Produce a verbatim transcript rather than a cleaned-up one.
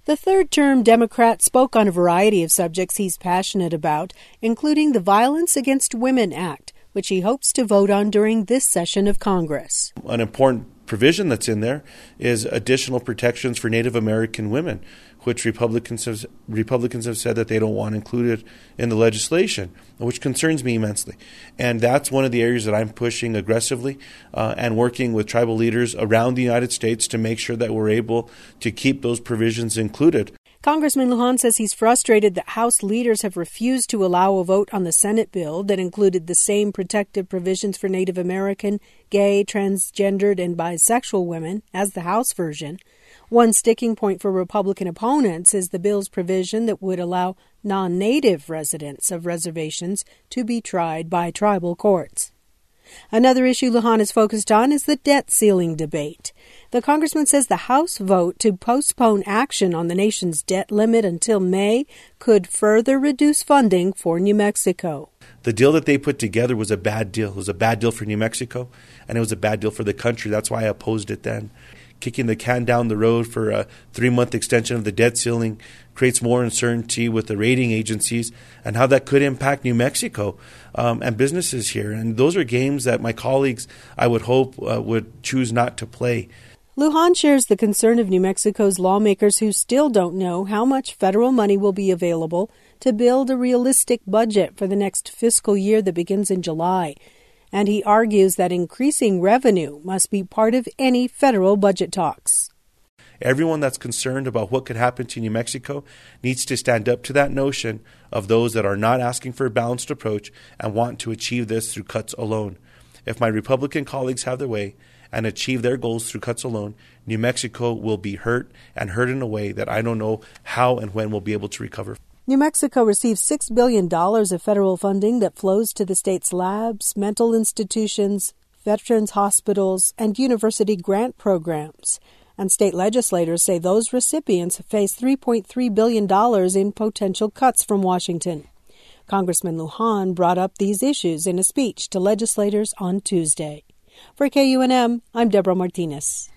The third-term Democrat spoke on a variety of subjects he's passionate about, including the Violence Against Women Act, which he hopes to vote on during this session of Congress. An important provision that's in there is additional protections for Native American women, which Republicans have, Republicans have said that they don't want included in the legislation, which concerns me immensely. And that's one of the areas that I'm pushing aggressively uh, and working with tribal leaders around the United States to make sure that we're able to keep those provisions included. Congressman Lujan says he's frustrated that House leaders have refused to allow a vote on the Senate bill that included the same protective provisions for Native American, gay, transgendered, and bisexual women as the House version. One sticking point for Republican opponents is the bill's provision that would allow non-native residents of reservations to be tried by tribal courts. Another issue Lujan is focused on is the debt ceiling debate. The congressman says the House vote to postpone action on the nation's debt limit until May could further reduce funding for New Mexico. The deal that they put together was a bad deal. It was a bad deal for New Mexico, and it was a bad deal for the country. That's why I opposed it then. Kicking the can down the road for a three-month extension of the debt ceiling creates more uncertainty with the rating agencies and how that could impact New Mexico um, and businesses here. And those are games that my colleagues, I would hope, uh, would choose not to play. Lujan shares the concern of New Mexico's lawmakers who still don't know how much federal money will be available to build a realistic budget for the next fiscal year that begins in July. And he argues that increasing revenue must be part of any federal budget talks. Everyone that's concerned about what could happen to New Mexico needs to stand up to that notion of those that are not asking for a balanced approach and want to achieve this through cuts alone. If my Republican colleagues have their way and achieve their goals through cuts alone, New Mexico will be hurt and hurt in a way that I don't know how and when we'll be able to recover. New Mexico receives six billion dollars of federal funding that flows to the state's labs, mental institutions, veterans hospitals, and university grant programs. And state legislators say those recipients face three point three billion dollars in potential cuts from Washington. Congressman Lujan brought up these issues in a speech to legislators on Tuesday. For K U N M, I'm Deborah Martinez.